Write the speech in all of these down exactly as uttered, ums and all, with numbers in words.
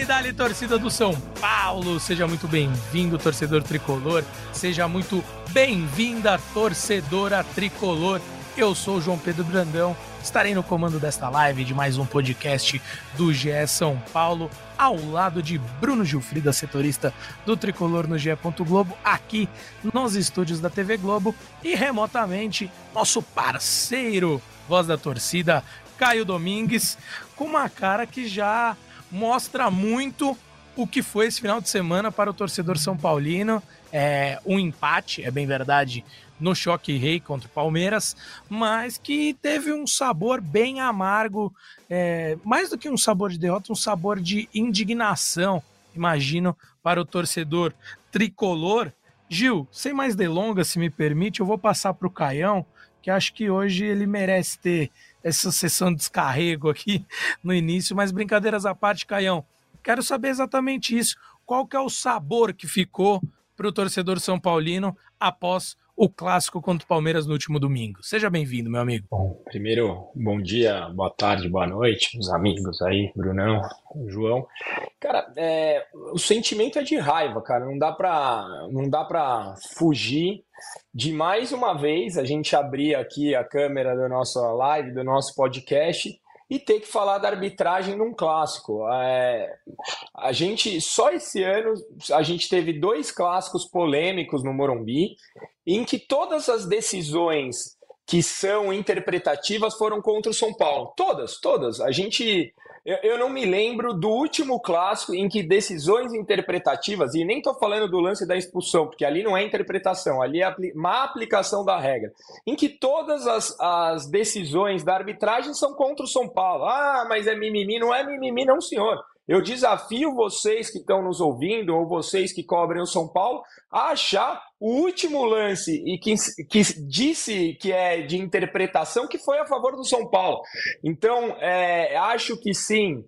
dali, torcida do São Paulo, seja muito bem-vindo, torcedor tricolor, seja muito bem-vinda, torcedora tricolor. Eu sou o João Pedro Brandão, estarei no comando desta live de mais um podcast do G E São Paulo, ao lado de Bruno Gilfrida, setorista do Tricolor no G E. Globo, aqui nos estúdios da T V Globo, e remotamente nosso parceiro, voz da torcida, Caio Domingues, com uma cara que já mostra muito o que foi esse final de semana para o torcedor são paulino. É um empate, é bem verdade, no choque rei contra o Palmeiras, mas que teve um sabor bem amargo, é, mais do que um sabor de derrota, um sabor de indignação, imagino, para o torcedor tricolor. Gil, sem mais delongas, se me permite, eu vou passar para o Caião, que acho que hoje ele merece ter essa sessão de descarrego aqui no início, mas brincadeiras à parte, Caião, quero saber exatamente isso. Qual que é o sabor que ficou para o torcedor são paulino após o clássico contra o Palmeiras no último domingo? Seja bem-vindo, meu amigo. Bom, primeiro, bom dia, boa tarde, boa noite, os amigos aí, Brunão, João. Cara, é, o sentimento é de raiva, cara, não dá pra, não dá pra fugir de mais uma vez a gente abrir aqui a câmera da nossa live, do nosso podcast e ter que falar da arbitragem num clássico. É, a gente, só esse ano, a gente teve dois clássicos polêmicos no Morumbi, em que todas as decisões que são interpretativas foram contra o São Paulo. Todas, todas. A gente... Eu, eu não me lembro do último clássico em que decisões interpretativas, e nem estou falando do lance da expulsão, porque ali não é interpretação, ali é apli- má aplicação da regra, em que todas as, as decisões da arbitragem são contra o São Paulo. Ah, mas é mimimi. Não é mimimi, não, senhor. Eu desafio vocês que estão nos ouvindo, ou vocês que cobrem o São Paulo, a achar o último lance e que, que disse que é de interpretação que foi a favor do São Paulo. Então, é, acho que sim,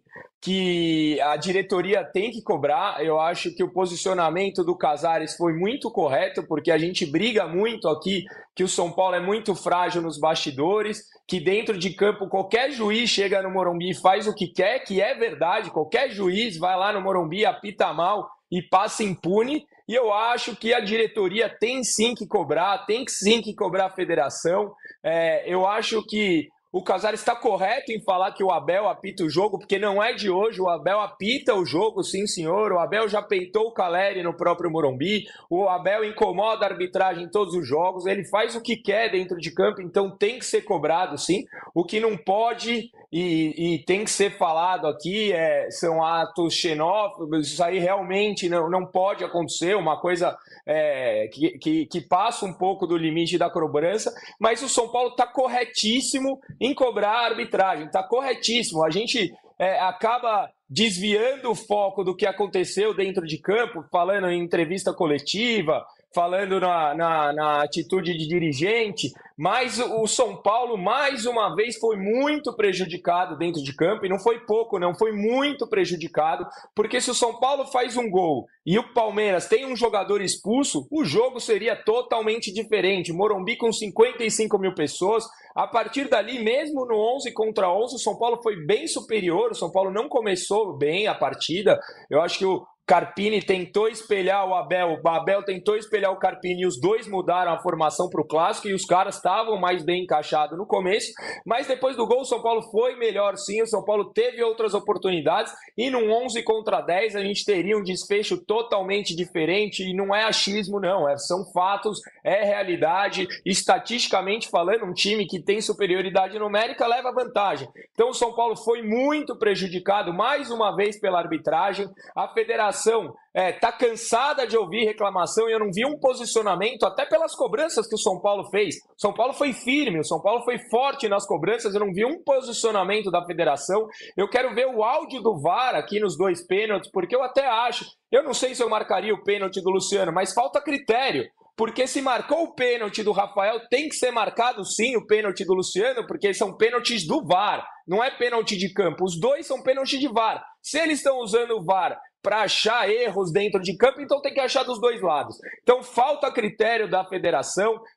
que a diretoria tem que cobrar. Eu acho que o posicionamento do Casares foi muito correto, porque a gente briga muito aqui que o São Paulo é muito frágil nos bastidores, que dentro de campo qualquer juiz chega no Morumbi e faz o que quer, que é verdade, qualquer juiz vai lá no Morumbi, apita mal e passa impune. E eu acho que a diretoria tem sim que cobrar, tem sim que cobrar a federação. É, eu acho que o Casares está correto em falar que o Abel apita o jogo, porque não é de hoje, o Abel apita o jogo, sim senhor, o Abel já peitou o Caleri no próprio Morumbi, o Abel incomoda a arbitragem em todos os jogos, ele faz o que quer dentro de campo, então tem que ser cobrado sim. O que não pode e, e tem que ser falado aqui é, são atos xenófobos, isso aí realmente não, não pode acontecer, uma coisa é, que, que, que passa um pouco do limite da cobrança, mas o São Paulo está corretíssimo em cobrar a arbitragem, está corretíssimo. A gente é, acaba desviando o foco do que aconteceu dentro de campo, falando em entrevista coletiva, falando na, na, na atitude de dirigente, mas o São Paulo, mais uma vez, foi muito prejudicado dentro de campo, e não foi pouco, não, foi muito prejudicado, porque se o São Paulo faz um gol e o Palmeiras tem um jogador expulso, o jogo seria totalmente diferente. Morumbi com cinquenta e cinco mil pessoas, a partir dali, mesmo no onze contra onze, o São Paulo foi bem superior, o São Paulo não começou bem a partida. Eu acho que o Carpini tentou espelhar o Abel, o Abel tentou espelhar o Carpini e os dois mudaram a formação para o clássico e os caras estavam mais bem encaixados no começo, mas depois do gol o São Paulo foi melhor sim, o São Paulo teve outras oportunidades e num onze contra dez a gente teria um desfecho totalmente diferente e não é achismo não, é, são fatos, é realidade, estatisticamente falando, um time que tem superioridade numérica leva vantagem. Então o São Paulo foi muito prejudicado mais uma vez pela arbitragem, a federação É, tá cansada de ouvir reclamação e eu não vi um posicionamento, até pelas cobranças que o São Paulo fez. O São Paulo foi firme, o São Paulo foi forte nas cobranças, eu não vi um posicionamento da federação. Eu quero ver o áudio do V A R aqui nos dois pênaltis, porque eu até acho, eu não sei se eu marcaria o pênalti do Luciano, mas falta critério. Porque se marcou o pênalti do Rafael, tem que ser marcado sim o pênalti do Luciano, porque são pênaltis do V A R, não é pênalti de campo. Os dois são pênalti de V A R. Se eles estão usando o V A R para achar erros dentro de campo, então tem que achar dos dois lados. Então falta critério da federação,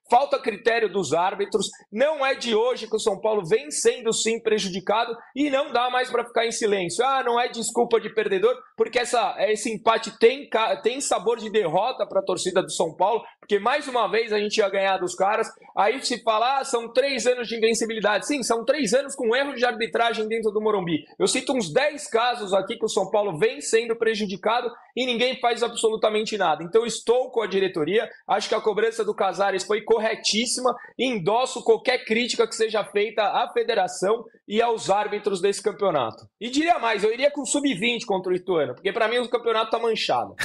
falta critério dos árbitros, não é de hoje que o São Paulo vem sendo sim prejudicado e não dá mais para ficar em silêncio. Ah, não é desculpa de perdedor, porque essa, esse empate tem, tem sabor de derrota para a torcida do São Paulo, porque mais uma vez a gente ia ganhar dos caras. Aí se fala, ah, são três anos de invencibilidade. Sim, são três anos com erro de arbitragem dentro do Morumbi. Eu cito uns dez casos aqui que o São Paulo vem sendo prejudicado e ninguém faz absolutamente nada. Então estou com a diretoria, acho que a cobrança do Casares foi corretíssima e endosso qualquer crítica que seja feita à federação e aos árbitros desse campeonato. E diria mais, eu iria com sub vinte contra o Ituano, porque para mim o campeonato tá manchado.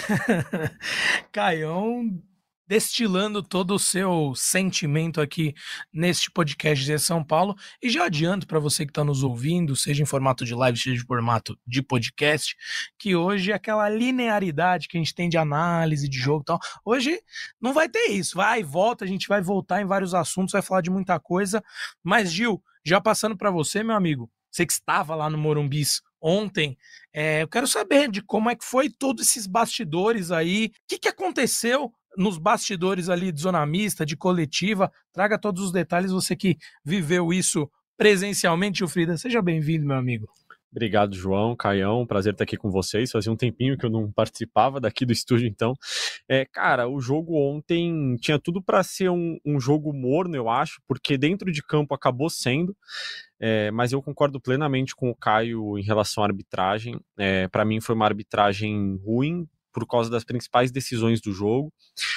Caião destilando todo o seu sentimento aqui neste podcast de São Paulo, e já adianto para você que está nos ouvindo, seja em formato de live, seja em formato de podcast, que hoje aquela linearidade que a gente tem de análise de jogo e tal, hoje não vai ter isso, vai e volta, a gente vai voltar em vários assuntos, vai falar de muita coisa, mas Gil, já passando para você, meu amigo, você que estava lá no Morumbi ontem, é, eu quero saber de como é que foi todos esses bastidores aí, o que, que aconteceu nos bastidores ali de zona mista, de coletiva, traga todos os detalhes, você que viveu isso presencialmente, Frida, seja bem-vindo, meu amigo. Obrigado, João, Caião, prazer estar aqui com vocês, fazia um tempinho que eu não participava daqui do estúdio, então, é, cara, o jogo ontem tinha tudo para ser um, um jogo morno, eu acho, porque dentro de campo acabou sendo, é, mas eu concordo plenamente com o Caio em relação à arbitragem, é, para mim foi uma arbitragem ruim, por causa das principais decisões do jogo.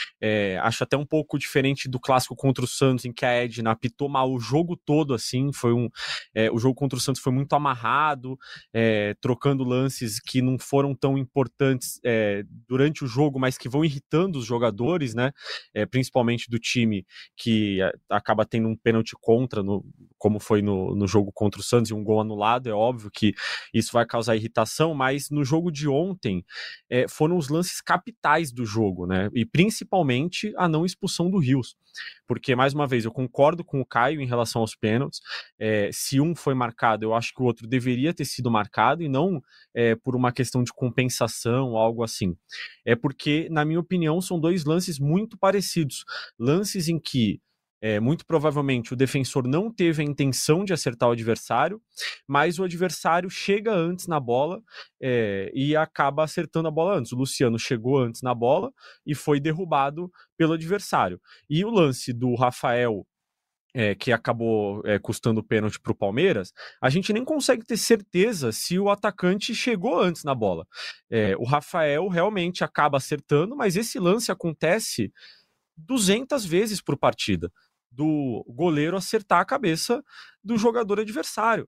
É, acho até um pouco diferente do clássico contra o Santos, em que a Edna apitou mal o jogo todo, assim, foi um, é, o jogo contra o Santos foi muito amarrado, é, trocando lances que não foram tão importantes é, durante o jogo, mas que vão irritando os jogadores, né, é, principalmente do time que acaba tendo um pênalti contra, no, como foi no, no jogo contra o Santos, e um gol anulado, é óbvio que isso vai causar irritação, mas no jogo de ontem é, foram os lances capitais do jogo, né, e principalmente a não expulsão do Rios, porque, mais uma vez, eu concordo com o Caio em relação aos pênaltis, é, se um foi marcado, eu acho que o outro deveria ter sido marcado, e não é, por uma questão de compensação ou algo assim, é porque, na minha opinião, são dois lances muito parecidos, lances em que É, muito provavelmente o defensor não teve a intenção de acertar o adversário, mas o adversário chega antes na bola é, e acaba acertando a bola antes. O Luciano chegou antes na bola e foi derrubado pelo adversário. E o lance do Rafael, É, que acabou é, custando pênalti para o Palmeiras, a gente nem consegue ter certeza se o atacante chegou antes na bola. É, o Rafael realmente acaba acertando, mas esse lance acontece duzentas vezes por partida, do goleiro acertar a cabeça do jogador adversário.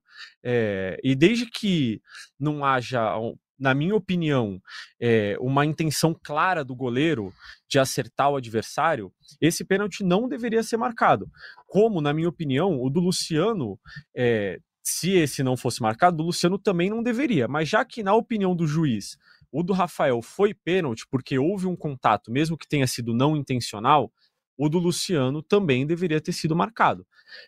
É, e desde que não haja, na minha opinião, é, uma intenção clara do goleiro de acertar o adversário, esse pênalti não deveria ser marcado. Como, na minha opinião, o do Luciano, é, se esse não fosse marcado, do Luciano também não deveria. Mas já que, na opinião do juiz, o do Rafael foi pênalti porque houve um contato, mesmo que tenha sido não intencional, o do Luciano também deveria ter sido marcado.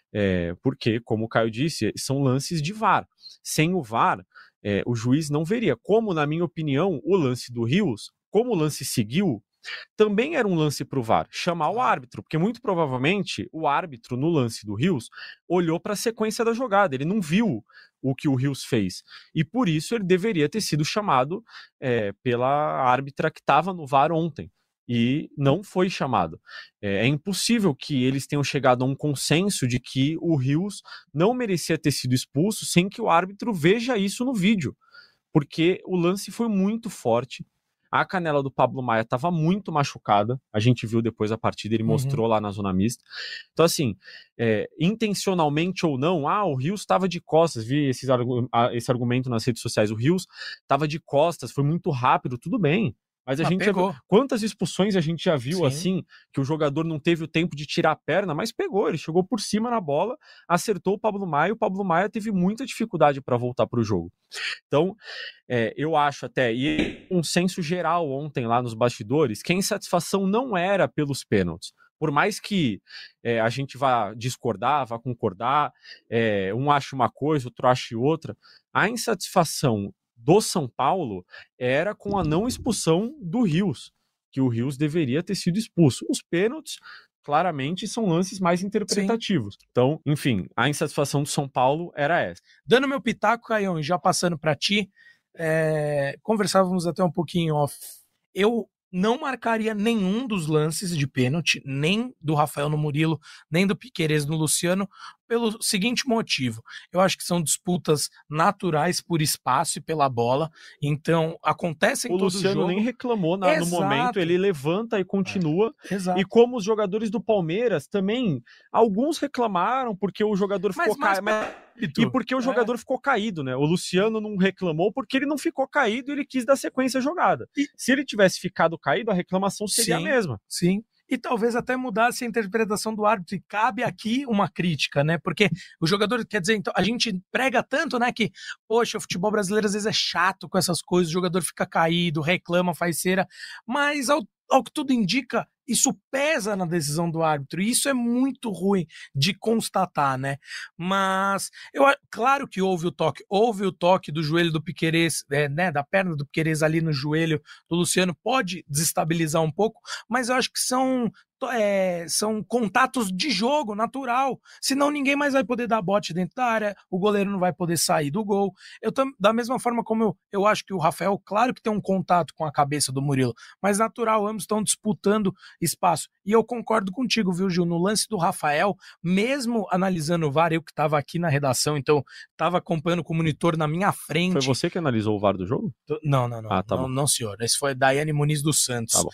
É, porque, como o Caio disse, são lances de V A R. Sem o V A R, é, o juiz não veria. Como, na minha opinião, o lance do Rios, como o lance seguiu, também era um lance para o V A R, chamar o árbitro, porque muito provavelmente o árbitro no lance do Rios olhou para a sequência da jogada, ele não viu o que o Rios fez, e por isso ele deveria ter sido chamado é, pela árbitra que estava no V A R ontem, e não foi chamado. É, é impossível que eles tenham chegado a um consenso de que o Rios não merecia ter sido expulso sem que o árbitro veja isso no vídeo, porque o lance foi muito forte, a canela do Pablo Maia estava muito machucada, a gente viu depois a partida, ele uhum. mostrou lá na zona mista. Então, assim, é, intencionalmente ou não, ah, o Rios estava de costas, vi esses, esse argumento nas redes sociais, o Rios estava de costas, foi muito rápido, tudo bem. Mas a ah, gente pegou. Já viu, quantas expulsões a gente já viu Sim. assim, que o jogador não teve o tempo de tirar a perna, mas pegou, ele chegou por cima na bola, acertou o Pablo Maia, e o Pablo Maia teve muita dificuldade para voltar para o jogo. Então, é, eu acho até, e um senso geral ontem lá nos bastidores, que a insatisfação não era pelos pênaltis. Por mais que é, a gente vá discordar, vá concordar, é, um ache uma coisa, outro ache outra, a insatisfação do São Paulo era com a não expulsão do Rios, que o Rios deveria ter sido expulso. Os pênaltis, claramente são lances mais interpretativos. Sim. Então, enfim, a insatisfação do São Paulo era essa. Dando meu pitaco, Caião, e já passando para ti, é... conversávamos até um pouquinho off. Eu não marcaria nenhum dos lances de pênalti, nem do Rafael no Murilo, nem do Piquerez no Luciano, pelo seguinte motivo: eu acho que são disputas naturais por espaço e pela bola, então acontecem em todo jogo. O Luciano nem reclamou na, no momento, ele levanta e continua, é. E como os jogadores do Palmeiras também, alguns reclamaram porque o jogador mas, ficou caído, e porque o jogador é. ficou caído, né? O Luciano não reclamou porque ele não ficou caído e ele quis dar sequência à jogada. E se ele tivesse ficado caído, a reclamação seria sim, a mesma. Sim. E talvez até mudasse a interpretação do árbitro. E cabe aqui uma crítica, né? Porque o jogador, quer dizer, então, a gente prega tanto, né? Que, poxa, o futebol brasileiro às vezes é chato com essas coisas, o jogador fica caído, reclama, faz cera. Mas ao, ao que tudo indica, isso pesa na decisão do árbitro. E isso é muito ruim de constatar, né? Mas, eu, claro que houve o toque. Houve o toque do joelho do Piquerez, é, né? Da perna do Piquerez ali no joelho do Luciano. Pode desestabilizar um pouco, mas eu acho que são... É, são contatos de jogo natural, senão ninguém mais vai poder dar bote dentro da área, o goleiro não vai poder sair do gol. Eu tam, da mesma forma como eu, eu acho que o Rafael, claro que tem um contato com a cabeça do Murilo, mas natural, ambos estão disputando espaço, e eu concordo contigo, viu, Gil, no lance do Rafael, mesmo analisando o V A R, eu que estava aqui na redação, então estava acompanhando com o monitor na minha frente. Foi você que analisou o V A R do jogo? Não, não, não, ah, tá não, bom. não, senhor, esse foi Daiane Muniz dos Santos. Tá bom.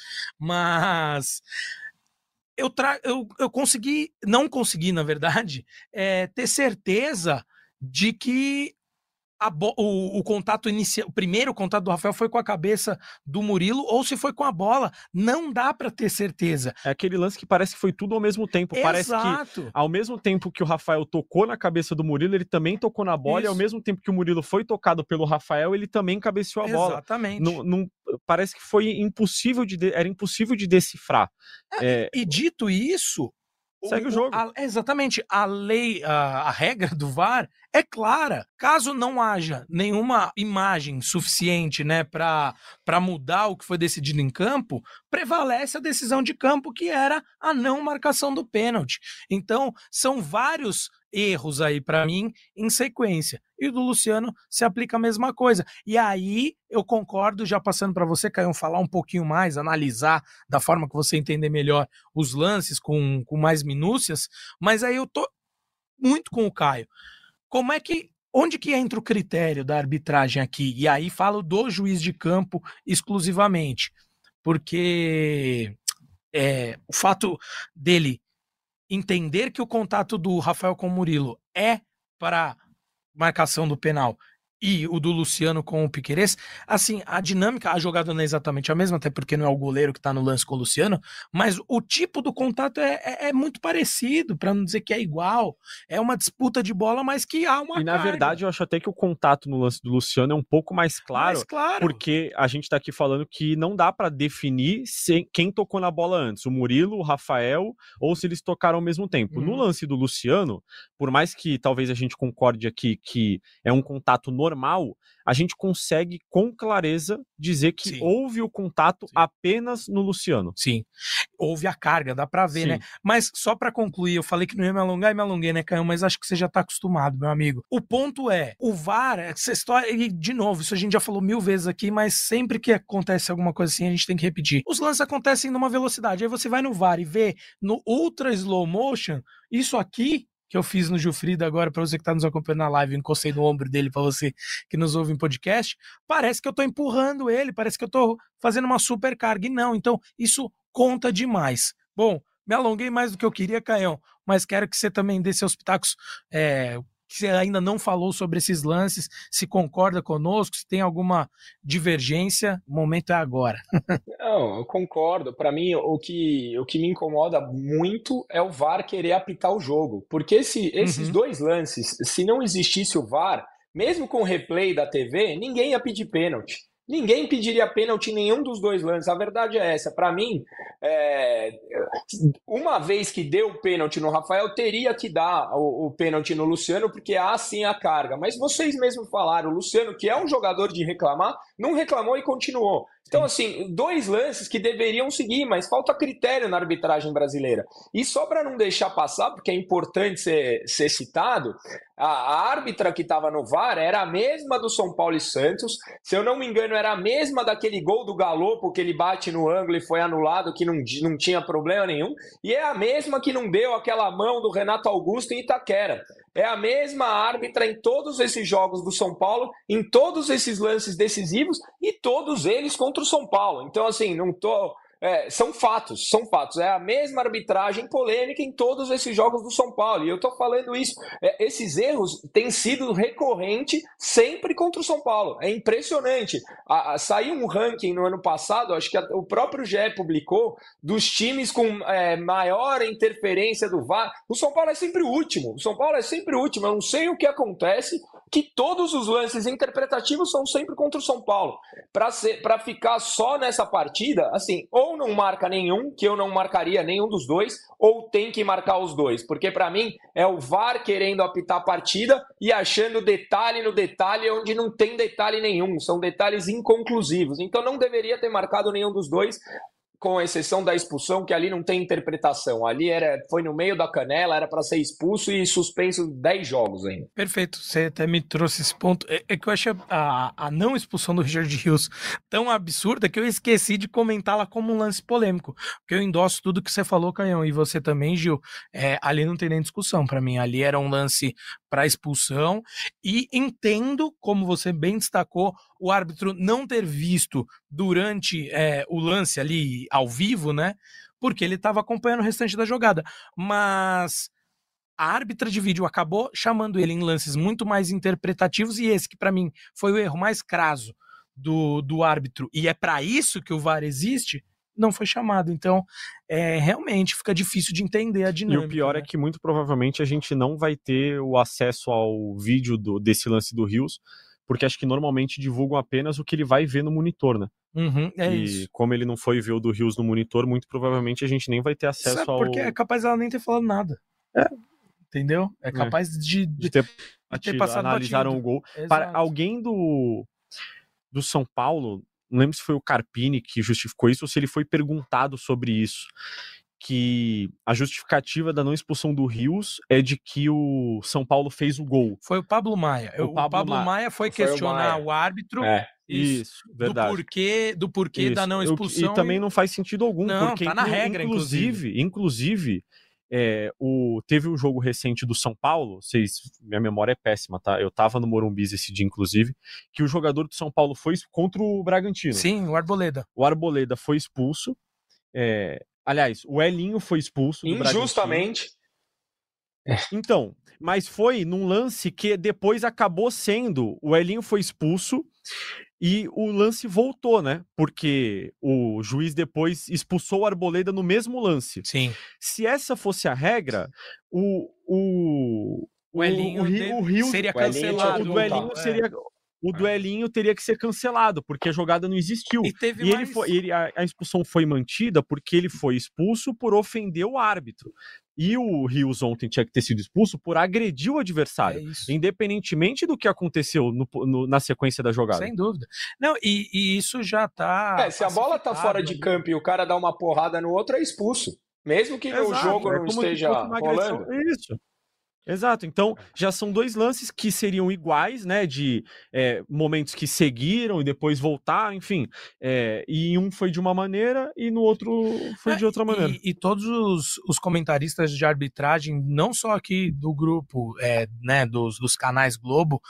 Mas... Eu, tra... eu, eu consegui, não consegui, na verdade, é, ter certeza de que a bo... o, o contato inicial, o primeiro contato do Rafael foi com a cabeça do Murilo ou se foi com a bola. Não dá para ter certeza. É aquele lance que parece que foi tudo ao mesmo tempo. Exato. Parece que ao mesmo tempo que o Rafael tocou na cabeça do Murilo, ele também tocou na bola. Isso. E ao mesmo tempo que o Murilo foi tocado pelo Rafael, ele também cabeceou a bola. Exatamente. Não, não, parece que foi impossível de, era impossível de decifrar. É, é... E dito isso... Segue o, o jogo. A, exatamente. A lei, a, a regra do V A R é clara. Caso não haja nenhuma imagem suficiente, né, para mudar o que foi decidido em campo, prevalece a decisão de campo, que era a não marcação do pênalti. Então, são vários erros aí para mim em sequência. E do Luciano se aplica a mesma coisa. E aí eu concordo, já passando para você, Caio, falar um pouquinho mais, analisar da forma que você entender melhor os lances com, com mais minúcias, mas aí eu tô muito com o Caio. Como é que, onde que entra o critério da arbitragem aqui? E aí falo do juiz de campo exclusivamente, porque é, o fato dele entender que o contato do Rafael com o Murilo é para marcação do penal e o do Luciano com o Piquerez, assim, a dinâmica, a jogada não é exatamente a mesma, até porque não é o goleiro que tá no lance com o Luciano, mas o tipo do contato é, é, é muito parecido, para não dizer que é igual. É uma disputa de bola, mas que há uma E na carga. verdade eu acho até que o contato no lance do Luciano é um pouco mais claro, mais claro. Porque a gente tá aqui falando que não dá para definir se, quem tocou na bola antes, o Murilo, o Rafael, ou se eles tocaram ao mesmo tempo. Hum. No lance do Luciano, por mais que talvez a gente concorde aqui que é um contato normal, normal, a gente consegue com clareza dizer que Sim. houve o contato Sim. apenas no Luciano. Sim, houve a carga, dá pra ver, Sim. né? Mas só pra concluir, eu falei que não ia me alongar e me alonguei, né, Caio? Mas acho que você já tá acostumado, meu amigo. O ponto é, o V A R, essa história, e de novo, isso a gente já falou mil vezes aqui, mas sempre que acontece alguma coisa assim, a gente tem que repetir. Os lances acontecem numa velocidade, aí você vai no V A R e vê no ultra slow motion, isso aqui que eu fiz no Gilfrida agora, para você que tá nos acompanhando na live, eu encostei no ombro dele para você que nos ouve em podcast, parece que eu tô empurrando ele, parece que eu tô fazendo uma super carga, e não, então isso conta demais. Bom, me alonguei mais do que eu queria, Caião, mas quero que você também dê seus pitacos, é, que você ainda não falou sobre esses lances, se concorda conosco, se tem alguma divergência, o momento é agora. Não, eu concordo. Para mim, o que, o que me incomoda muito é o V A R querer apitar o jogo. Porque se, esses uhum. dois lances, se não existisse o V A R, mesmo com o replay da T V, ninguém ia pedir pênalti. Ninguém pediria pênalti em nenhum dos dois lances. A verdade é essa. Para mim, é... uma vez que deu o pênalti no Rafael, teria que dar o, o pênalti no Luciano, porque há sim a carga. Mas vocês mesmos falaram, o Luciano, que é um jogador de reclamar, não reclamou e continuou. Então, assim, dois lances que deveriam seguir, mas falta critério na arbitragem brasileira. E só para não deixar passar, porque é importante ser, ser citado, a, a árbitra que estava no V A R era a mesma do São Paulo e Santos. Se eu não me engano, era a mesma daquele gol do Galopo, que ele bate no ângulo e foi anulado, que não, não tinha problema nenhum. E é a mesma que não deu aquela mão do Renato Augusto em Itaquera. É a mesma árbitra em todos esses jogos do São Paulo, em todos esses lances decisivos e todos eles contra o São Paulo. Então, assim, não tô... É, são fatos, são fatos. É a mesma arbitragem polêmica em todos esses jogos do São Paulo. E eu tô falando isso. É, esses erros têm sido recorrente sempre contra o São Paulo. É impressionante. A, a, saiu um ranking no ano passado, acho que a, o próprio G E publicou, dos times com é, maior interferência do V A R. O São Paulo é sempre o último. O São Paulo é sempre o último. Eu não sei o que acontece, que todos os lances interpretativos são sempre contra o São Paulo. Para ficar só nessa partida, assim, ou não marca nenhum, que eu não marcaria nenhum dos dois, ou tem que marcar os dois. Porque, para mim, é o V A R querendo apitar a partida e achando detalhe no detalhe onde não tem detalhe nenhum. São detalhes inconclusivos. Então, não deveria ter marcado nenhum dos dois, com exceção da expulsão, que ali não tem interpretação. Ali era, foi no meio da canela, era para ser expulso e suspenso dez jogos ainda. Perfeito, você até me trouxe esse ponto. É, é que eu achei a, a não expulsão do Richard Rios tão absurda que eu esqueci de comentá-la como um lance polêmico. Porque eu endosso tudo que você falou, Caião, e você também, Gil. É, ali não tem nem discussão para mim. Ali era um lance para expulsão e entendo, como você bem destacou, o árbitro não ter visto durante é, o lance ali ao vivo, né? Porque ele estava acompanhando o restante da jogada. Mas a árbitra de vídeo acabou chamando ele em lances muito mais interpretativos e esse que para mim foi o erro mais crasso do, do árbitro e é para isso que o V A R existe, não foi chamado. Então, é, realmente fica difícil de entender a dinâmica. E o pior, né? É que muito provavelmente a gente não vai ter o acesso ao vídeo do, desse lance do Rios, porque acho que normalmente divulgam apenas o que ele vai ver no monitor, né? Uhum, é e isso. Como ele não foi ver o do Rios no monitor, muito provavelmente a gente nem vai ter acesso Sabe ao... porque é capaz dela nem ter falado nada. É. Entendeu? É capaz é. De, de, de ter, de ter passado analisaram batido. o gol. Exato. Para alguém do, do São Paulo, não lembro se foi o Carpini que justificou isso ou se ele foi perguntado sobre isso, que a justificativa da não expulsão do Rios é de que o São Paulo fez o gol. Foi o Pablo Maia. O, o Pablo, Pablo Ma... Maia foi, foi questionar o, Maia. o árbitro. É. Isso, isso, verdade. Do porquê, do porquê da não expulsão. E, e também não faz sentido algum, não, porque tá na regra, inclusive, inclusive é, o, teve um jogo recente do São Paulo, vocês, minha memória é péssima, tá? Eu tava no Morumbi esse dia, inclusive, que o jogador do São Paulo foi contra o Bragantino. Sim, o Arboleda. O Arboleda foi expulso. É, aliás, o Elinho foi expulso do injustamente. Bragantino. Então, mas foi num lance que depois acabou sendo, o Elinho foi expulso e o lance voltou, né? Porque o juiz depois expulsou o Arboleda no mesmo lance. Sim. Se essa fosse a regra, o o o Elinho o, o, o Rio seria cancelado. O duelinho seria O duelinho teria que ser cancelado, porque a jogada não existiu. E, teve e mais... ele foi, ele, a, a expulsão foi mantida porque ele foi expulso por ofender o árbitro. E o Rios ontem tinha que ter sido expulso por agredir o adversário, é independentemente do que aconteceu no, no, na sequência da jogada. Sem dúvida. Não, e, e isso já tá... É, se a bola tá fora de campo e o cara dá uma porrada no outro, é expulso. Mesmo que Exato, no jogo é não como esteja rolando. Isso. Exato, então já são dois lances que seriam iguais, né, de é, momentos que seguiram e depois voltaram, enfim, é, e um foi de uma maneira e no outro foi de outra maneira. E, e todos os, os comentaristas de arbitragem, não só aqui do grupo, é, né, dos, dos canais Globo,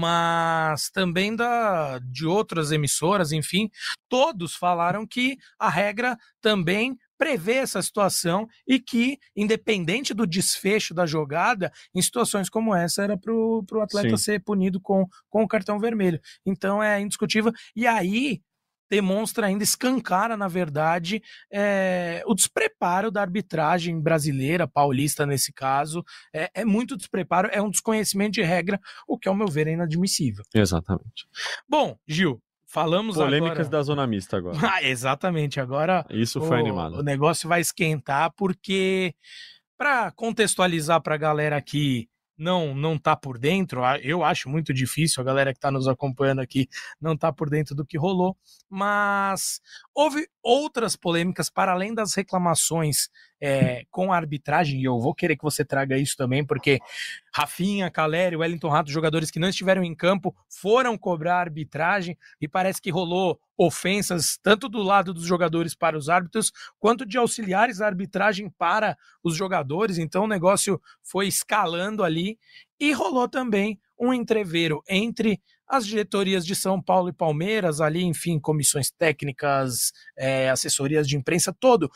mas também da, de outras emissoras, enfim, todos falaram que a regra também prevê essa situação e que, independente do desfecho da jogada, em situações como essa, era para o atleta Sim. ser punido com, com o cartão vermelho. Então é indiscutível. E aí demonstra ainda, escancara, na verdade, é, o despreparo da arbitragem brasileira, paulista nesse caso. É, é muito despreparo, é um desconhecimento de regra, o que, ao meu ver, é inadmissível. Exatamente. Bom, Gil, falamos polêmicas agora... da zona mista agora. Ah, exatamente, agora isso foi o, animado. O negócio vai esquentar porque, para contextualizar para a galera aqui não não tá por dentro, eu acho muito difícil, a galera que está nos acompanhando aqui não tá por dentro do que rolou, mas houve outras polêmicas para além das reclamações é, com a arbitragem, e eu vou querer que você traga isso também, porque Rafinha, Caleri, Wellington Rato, jogadores que não estiveram em campo, foram cobrar a arbitragem, e parece que rolou ofensas tanto do lado dos jogadores para os árbitros, quanto de auxiliares da arbitragem para os jogadores, então o negócio foi escalando ali, e rolou também um entreveiro entre as diretorias de São Paulo e Palmeiras, ali, enfim, comissões técnicas, é, assessorias de imprensa, todo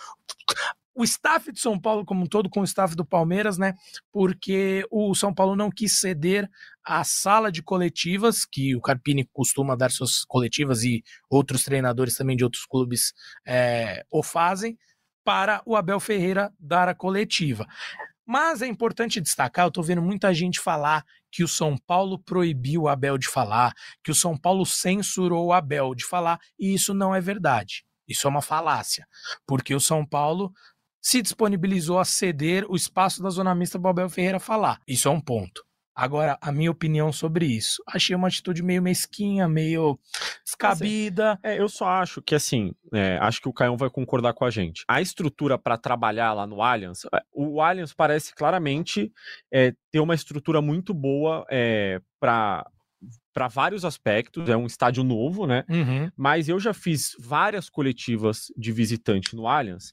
o staff de São Paulo como um todo com o staff do Palmeiras, né? Porque o São Paulo não quis ceder à sala de coletivas, que o Carpini costuma dar suas coletivas e outros treinadores também de outros clubes é, o fazem, para o Abel Ferreira dar a coletiva. Mas é importante destacar, eu tô vendo muita gente falar que o São Paulo proibiu o Abel de falar, que o São Paulo censurou o Abel de falar, e isso não é verdade. Isso é uma falácia, porque o São Paulo se disponibilizou a ceder o espaço da zona mista para o Abel Ferreira falar. Isso é um ponto. Agora, a minha opinião sobre isso. Achei uma atitude meio mesquinha, meio descabida. Assim, é, eu só acho que, assim, é, acho que o Caião vai concordar com a gente. A estrutura para trabalhar lá no Allianz, o Allianz parece claramente é, ter uma estrutura muito boa é, para... para vários aspectos, é um estádio novo, né? Uhum. Mas eu já fiz várias coletivas de visitante no Allianz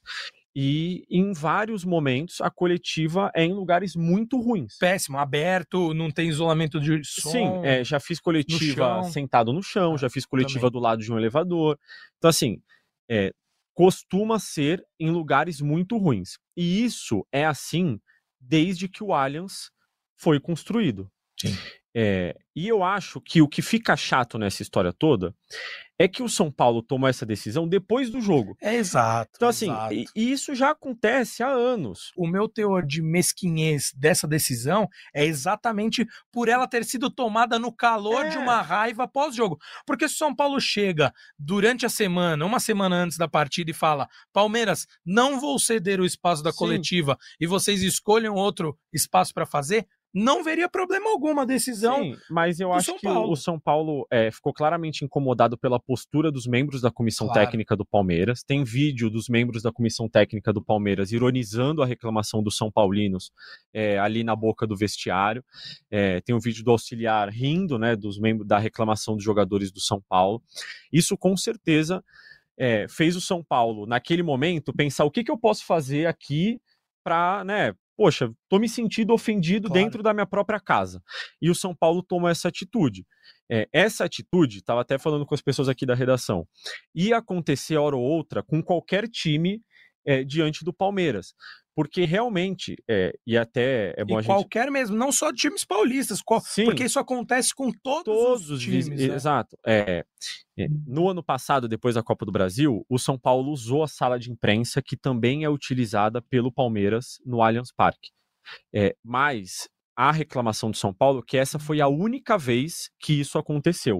e em vários momentos a coletiva é em lugares muito ruins. Péssimo, aberto, não tem isolamento de som. Sim, é, já fiz coletiva no sentado no chão, ah, já fiz coletiva também. do lado de um elevador. Então, assim, é, costuma ser em lugares muito ruins. E isso é assim desde que o Allianz foi construído. Sim. É, e eu acho que o que fica chato nessa história toda é que o São Paulo tomou essa decisão depois do jogo. É exato. Então, assim, exato. E, e isso já acontece há anos. O meu teor de mesquinhez dessa decisão é exatamente por ela ter sido tomada no calor É. de uma raiva pós-jogo. Porque se o São Paulo chega durante a semana, uma semana antes da partida, e fala: Palmeiras, não vou ceder o espaço da Sim. coletiva e vocês escolham outro espaço para fazer, não veria problema alguma a decisão. Sim, mas eu do acho São que Paulo. o São Paulo é, ficou claramente incomodado pela postura dos membros da comissão Claro. técnica do Palmeiras. Tem vídeo dos membros da comissão técnica do Palmeiras ironizando a reclamação dos São Paulinos é, ali na boca do vestiário. É, tem um vídeo do auxiliar rindo, né, dos membros da reclamação dos jogadores do São Paulo. Isso com certeza é, fez o São Paulo, naquele momento, pensar o que, que eu posso fazer aqui para, né, poxa, tô me sentindo ofendido Claro. dentro da minha própria casa. E o São Paulo tomou essa atitude. É, essa atitude, estava até falando com as pessoas aqui da redação, ia acontecer hora ou outra com qualquer time é, diante do Palmeiras. Porque realmente, é, e até é bom E a gente... qualquer mesmo, não só de times paulistas, qual- Sim. porque isso acontece com todos, todos os os times. times. né? Exato. É, é, no ano passado, depois da Copa do Brasil, o São Paulo usou a sala de imprensa, que também é utilizada pelo Palmeiras no Allianz Parque. É, mas a reclamação do São Paulo é que essa foi a única vez que isso aconteceu.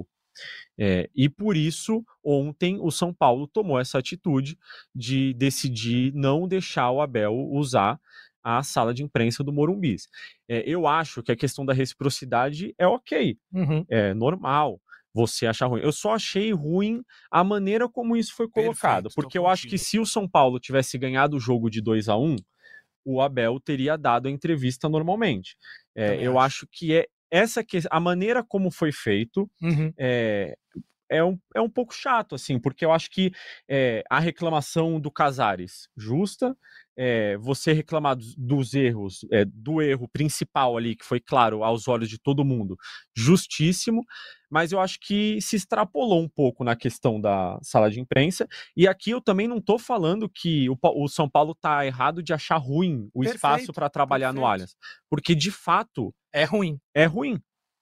É, e por isso, ontem, o São Paulo tomou essa atitude de decidir não deixar o Abel usar a sala de imprensa do Morumbi. É, eu acho que a questão da reciprocidade é ok, Uhum. é normal você achar ruim. Eu só achei ruim a maneira como isso foi colocado, Perfeito, porque tô eu acho que contigo. se o São Paulo tivesse ganhado o jogo de dois a um, o Abel teria dado a entrevista normalmente. É, Também eu acho. acho que é essa que a maneira como foi feito Uhum. é, é, um, é um pouco chato, assim, porque eu acho que é, a reclamação do Casares, justa, é, você reclamar dos, dos erros, é, do erro principal ali, que foi claro aos olhos de todo mundo, justíssimo, mas eu acho que se extrapolou um pouco na questão da sala de imprensa, e aqui eu também não estou falando que o, o São Paulo está errado de achar ruim o Perfeito, espaço para trabalhar no perfeito. Allianz, porque de fato É ruim. é ruim.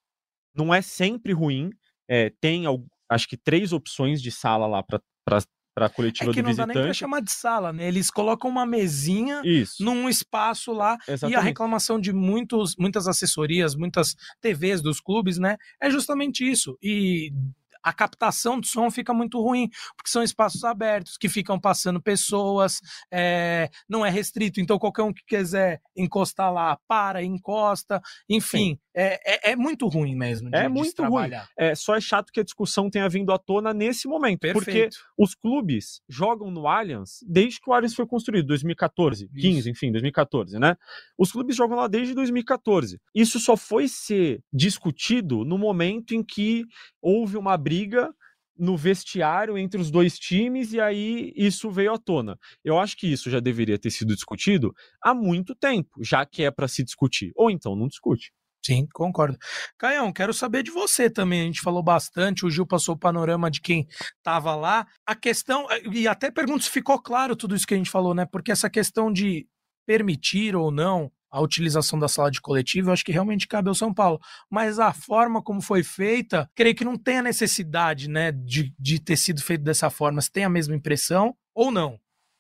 Não é sempre ruim, é, tem, acho que, três opções de sala lá para a coletiva É que do não dá nem pra visitante. chamar de sala, né? Eles colocam uma mesinha Isso, num espaço lá, e a exatamente. reclamação de muitos, muitas assessorias, muitas T Vs dos clubes, né? É justamente isso. E a captação do som fica muito ruim, porque são espaços abertos, que ficam passando pessoas, é, não é restrito, então qualquer um que quiser encostar lá, para, encosta, enfim, é, é, é muito ruim mesmo de, é de muito se trabalhar. ruim. É, só é chato que a discussão tenha vindo à tona nesse momento, Perfeito. porque os clubes jogam no Allianz desde que o Allianz foi construído, dois mil e quatorze, quinze, Isso. enfim, dois mil e quatorze, né? Os clubes jogam lá desde dois mil e quatorze. Isso só foi ser discutido no momento em que houve uma briga no vestiário entre os dois times e aí isso veio à tona. Eu acho que isso já deveria ter sido discutido há muito tempo, já que é para se discutir. Ou então não discute. Sim, concordo. Caião, quero saber de você também. A gente falou bastante, o Gil passou o panorama de quem estava lá. A questão, e até pergunto se ficou claro tudo isso que a gente falou, né? Porque essa questão de permitir ou não a utilização da sala de coletivo, eu acho que realmente cabe ao São Paulo. Mas a forma como foi feita, creio que não tem a necessidade, né, de, de ter sido feito dessa forma. Você tem a mesma impressão ou não?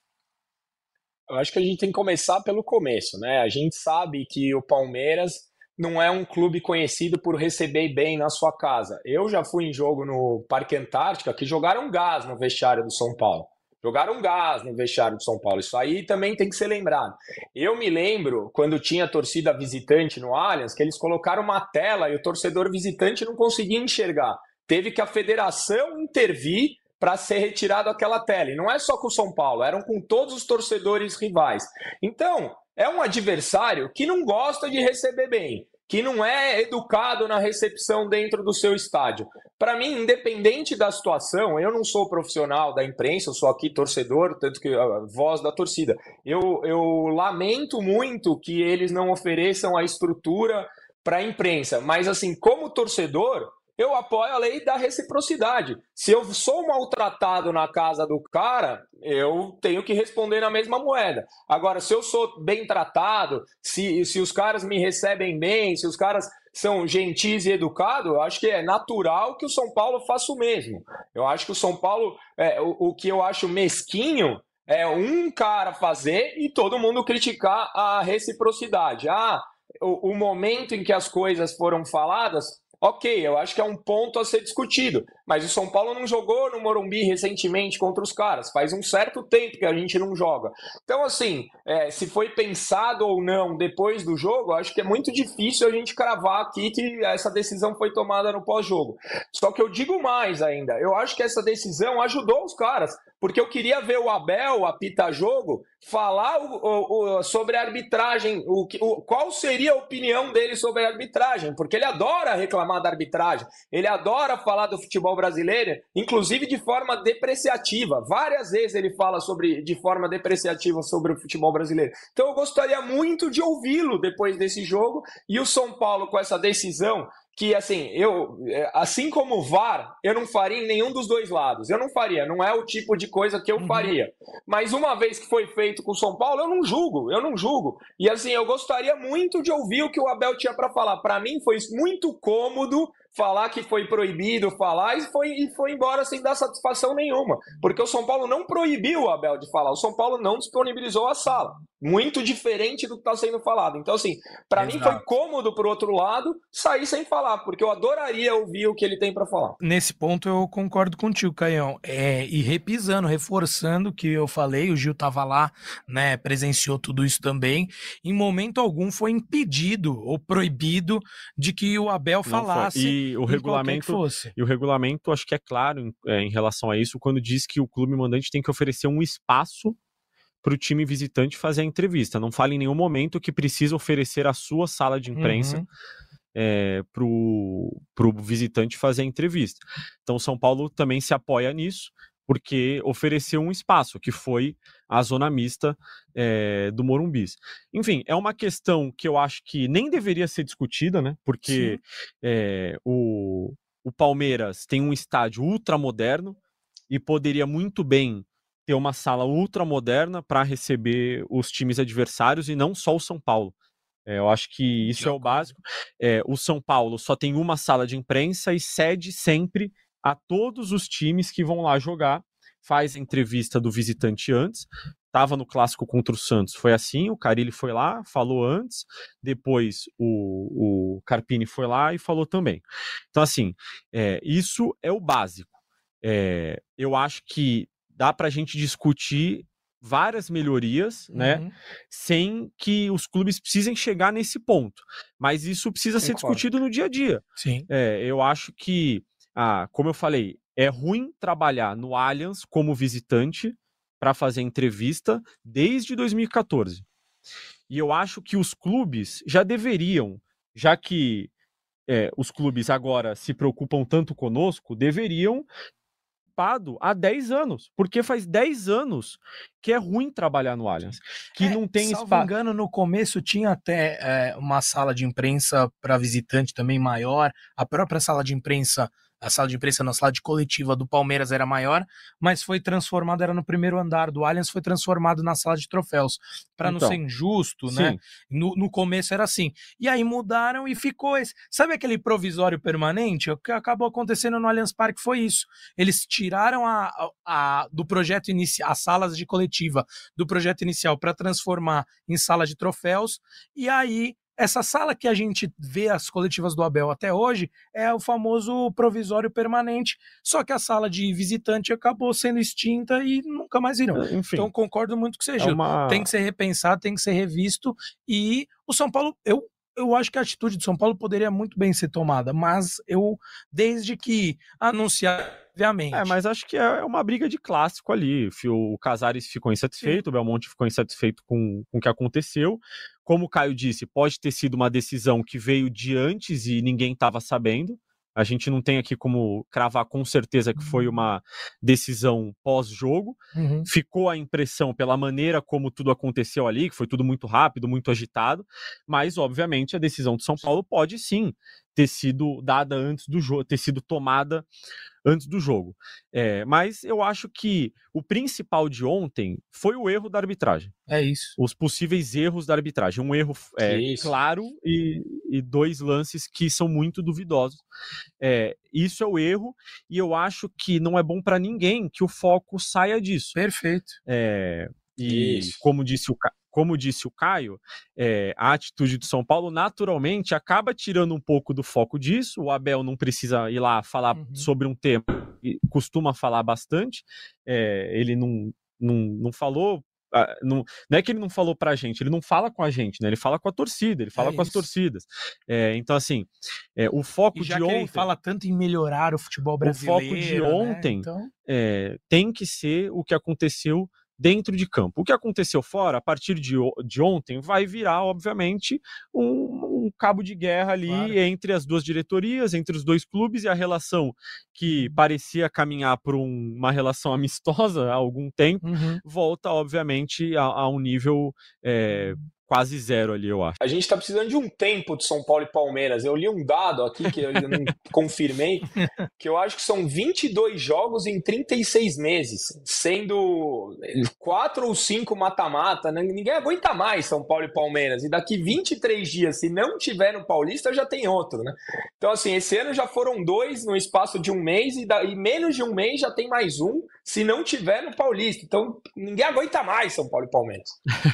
Eu acho que a gente tem que começar pelo começo, né? A gente sabe que o Palmeiras não é um clube conhecido por receber bem na sua casa. Eu já fui em jogo no Parque Antártica que jogaram gás no vestiário do São Paulo. Jogaram gás no vestiário do São Paulo. Isso aí também tem que ser lembrado. Eu me lembro, quando tinha torcida visitante no Allianz, que eles colocaram uma tela e o torcedor visitante não conseguia enxergar. Teve que a federação intervir para ser retirado aquela tela. E não é só com o São Paulo, eram com todos os torcedores rivais. Então, é um adversário que não gosta de receber bem, que não é educado na recepção dentro do seu estádio. Para mim, independente da situação, eu não sou profissional da imprensa, eu sou aqui torcedor, tanto que a voz da torcida. Eu, eu lamento muito que eles não ofereçam a estrutura para a imprensa, mas assim, como torcedor, eu apoio a lei da reciprocidade. Se eu sou maltratado na casa do cara, eu tenho que responder na mesma moeda. Agora, se eu sou bem tratado, se, se os caras me recebem bem, se os caras são gentis e educados, eu acho que é natural que o São Paulo faça o mesmo. Eu acho que o São Paulo, é, o, o que eu acho mesquinho é um cara fazer e todo mundo criticar a reciprocidade. Ah, o, o momento em que as coisas foram faladas... Ok, eu acho que é um ponto a ser discutido, mas o São Paulo não jogou no Morumbi recentemente contra os caras, faz um certo tempo que a gente não joga. Então, assim, é, se foi pensado ou não depois do jogo, eu acho que é muito difícil a gente cravar aqui que essa decisão foi tomada no pós-jogo. Só que eu digo mais ainda, eu acho que essa decisão ajudou os caras, porque eu queria ver o Abel apitar jogo, falar o, o, o, sobre a arbitragem, o, o, qual seria a opinião dele sobre a arbitragem, porque ele adora reclamar da arbitragem, ele adora falar do futebol brasileiro, inclusive de forma depreciativa. Várias vezes ele fala sobre, de forma depreciativa sobre o futebol brasileiro. Então eu gostaria muito de ouvi-lo depois desse jogo, e o São Paulo com essa decisão, que assim, eu, assim como o V A R, eu não faria em nenhum dos dois lados. Eu não faria, não é o tipo de coisa que eu uhum. faria. Mas uma vez que foi feito com o São Paulo, eu não julgo, eu não julgo. E assim, eu gostaria muito de ouvir o que o Abel tinha para falar. Para mim foi muito cômodo falar que foi proibido falar e foi, e foi embora sem dar satisfação nenhuma. Porque o São Paulo não proibiu o Abel de falar, o São Paulo não disponibilizou a sala. Muito diferente do que está sendo falado. Então, assim, para mim foi cômodo, por outro lado, sair sem falar, porque eu adoraria ouvir o que ele tem para falar. Nesse ponto eu concordo contigo, Caião. É, e repisando, reforçando o que eu falei, o Gil estava lá, né, presenciou tudo isso também. Em momento algum foi impedido ou proibido de que o Abel falasse. E o regulamento, e o regulamento acho que é claro em, é, em relação a isso, quando diz que o clube mandante tem que oferecer um espaço para o time visitante fazer a entrevista. Não fala em nenhum momento que precisa oferecer a sua sala de imprensa uhum. é, para o visitante fazer a entrevista. Então o São Paulo também se apoia nisso, porque ofereceu um espaço, que foi a zona mista é, do Morumbi. Enfim, é uma questão que eu acho que nem deveria ser discutida, né? Porque é, o, o Palmeiras tem um estádio ultramoderno e poderia muito bem ter uma sala ultramoderna para receber os times adversários e não só o São Paulo. É, eu acho que isso é o básico. É, o São Paulo só tem uma sala de imprensa e cede sempre a todos os times que vão lá jogar, faz a entrevista do visitante antes, estava no clássico contra o Santos, foi assim, o Carille foi lá, falou antes, depois o, o Carpini foi lá e falou também. Então, assim, é, isso é o básico. É, eu acho que dá para a gente discutir várias melhorias, uhum. né, sem que os clubes precisem chegar nesse ponto. Mas isso precisa Concordo. ser discutido no dia a dia. Sim. É, eu acho que, ah, como eu falei, é ruim trabalhar no Allianz como visitante para fazer entrevista desde dois mil e catorze. E eu acho que os clubes já deveriam, já que é, os clubes agora se preocupam tanto conosco, deveriam há dez anos, porque faz dez anos que é ruim trabalhar no Allianz, que é, não tem espaço. Salvo engano, no começo tinha até é, uma sala de imprensa para visitante também maior, a própria sala de imprensa, a sala de imprensa na sala de coletiva do Palmeiras era maior, mas foi transformado, era no primeiro andar do Allianz, foi transformado na sala de troféus, para então, não ser injusto, sim. né? No, no começo era assim. E aí mudaram e ficou esse... Sabe aquele provisório permanente? O que acabou acontecendo no Allianz Parque foi isso. Eles tiraram a, a, a, do projeto inicial, as salas de coletiva do projeto inicial para transformar em sala de troféus, e aí essa sala que a gente vê as coletivas do Abel até hoje é o famoso provisório permanente, só que a sala de visitante acabou sendo extinta e nunca mais viram. Enfim, então concordo muito com você, é Gil. uma... Tem que ser repensado, tem que ser revisto, e o São Paulo, eu, eu acho que a atitude do São Paulo poderia muito bem ser tomada, mas eu, desde que anunciar... Obviamente. É, mas acho que é uma briga de clássico ali. O Casares ficou insatisfeito, Sim. o Belmonte ficou insatisfeito com, com o que aconteceu. Como o Caio disse, pode ter sido uma decisão que veio de antes e ninguém estava sabendo. A gente não tem aqui como cravar com certeza que foi uma decisão pós-jogo. Uhum. Ficou a impressão pela maneira como tudo aconteceu ali, que foi tudo muito rápido, muito agitado. Mas, obviamente, a decisão de São Paulo pode sim ter sido dada antes do jogo, ter sido tomada antes do jogo. É, mas eu acho que o principal de ontem foi o erro da arbitragem. É isso. Os possíveis erros da arbitragem. Um erro é, claro e, e dois lances que são muito duvidosos. É, isso é o erro, e eu acho que não é bom para ninguém que o foco saia disso. Perfeito. É, e isso. como disse o Como disse o Caio, é, a atitude do São Paulo naturalmente acaba tirando um pouco do foco disso. O Abel não precisa ir lá falar uhum. sobre um tema, costuma falar bastante. É, ele não, não, não falou, não, não é que ele não falou pra gente, ele não fala com a gente, né? Ele fala com a torcida, ele fala é com isso. as torcidas. É, então, assim, é, o foco e já de que ontem... ele fala tanto em melhorar o futebol brasileiro... O foco de ontem né? então... é, tem que ser o que aconteceu dentro de campo. O que aconteceu fora, a partir de, de ontem, vai virar, obviamente, um, um cabo de guerra ali claro. entre as duas diretorias, entre os dois clubes, e a relação que parecia caminhar por um, uma relação amistosa há algum tempo, uhum. volta, obviamente, a, a um nível... É, quase zero ali, eu acho. A gente tá precisando de um tempo de São Paulo e Palmeiras. Eu li um dado aqui que eu ainda não confirmei, que eu acho que são vinte e dois jogos em trinta e seis meses, sendo quatro ou cinco mata-mata. Né? Ninguém aguenta mais São Paulo e Palmeiras. E daqui vinte e três dias, se não tiver no Paulista, já tem outro, né? Então, assim, esse ano já foram dois no espaço de um mês, e, da, e menos de um mês já tem mais um, se não tiver no Paulista. Então, ninguém aguenta mais São Paulo e Palmeiras.